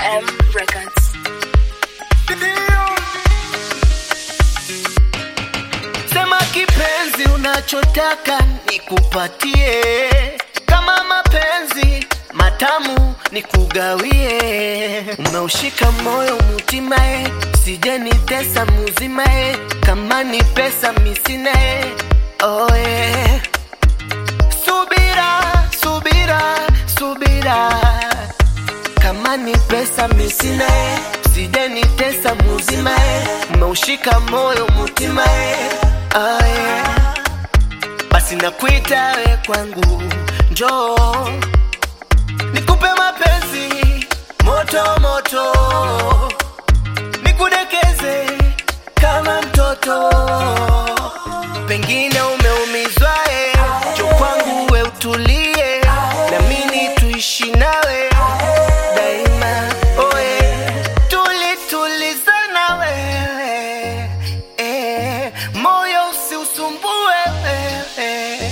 M Records. Sema kipenzi unachotaka nikupatie, kama mapenzi matamu nikugawie. Umeushika moyo mutimae, sije nitesa muzimae, kama ni pesa misinae. Oh yeah. Subira, subira, subira, kama ni pesa misinae, sije nitesa muzimae. Umeushika moyo mutimae. Oh yeah. Basi nakuita we kwangu, njoo nikupe mapenzi moto moto, nikudekeze kama mtoto. Pengine umeumizwa njoo kwangu we utulie, na mimi tuishi nawe daima. Oe tulizana wewe, moyo usiusumbue wewe.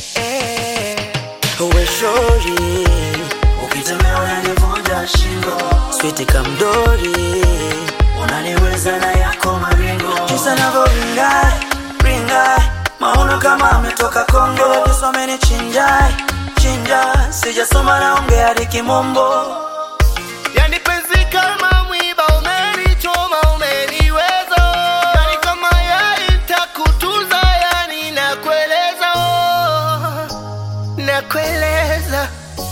Uwe shori, ukitembea unanivunja shingo. Sweetie kamdori, unaniweza na yako maringo. Kisa navo ringai, ringai, maono kama ametoka Kongo. Kisome ni chinjai, chinja, sijasoma naongea hadi kimombo. Yani penzi kama mwiba umenichoma umeniweza. Yani kama yai nitakutunza, yani nakueleza, nakueleza.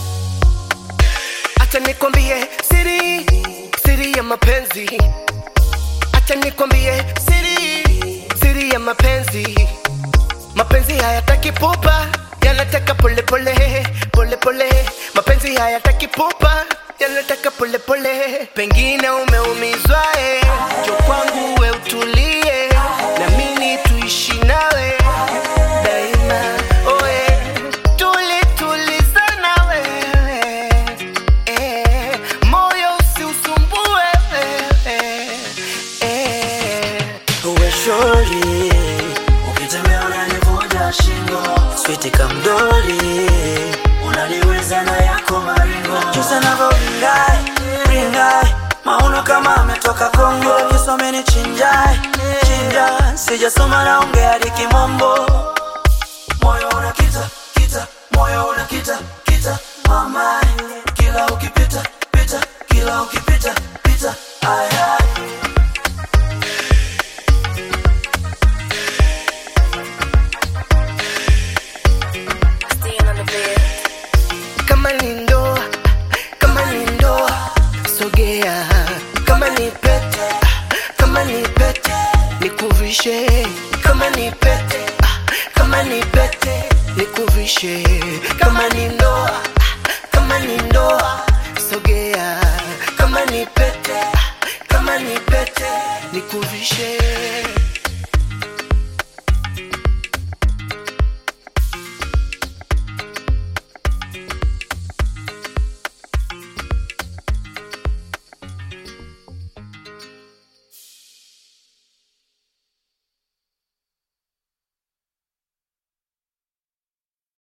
Acha nikwambie siri, siri ya mapenzi. Acha nikwambie siri, siri ya mapenzi. Mapenzi hayataki pupa, yanataka pole pole, pole pole. Mapenzi hayataki pupa, yanataka pole pole. Pengine umeumizwa njoo kwangu we utulie, na mimi tuishi nawe daima. Oe tulizana wewe, moyo usiusumbue wewe. Uwe shori, ukitembea unanivunja shingo. Sweetie kamdori, unaniweza na yako maringo. Kisa navo ringai, ringai, maono kama ametoka Kongo. Kisome ni chinjai, chinja, sijasoma naongea hadi kimombo. Moyo unakita, kita, moyo unakita, kita, mama. Kila ukipita, pita, kila ukipita, pita, ay ay. Kama ni ndoa, kama ni ndoa, sogea. Kama ni pete, kama ni pete, nikuvishe. Kama ni pete, kama ni pete, nikuvishe. Kama ni ndoa, kama ni ndoa, sogea. Kama ni pete, kama ni pete, nikuvishe.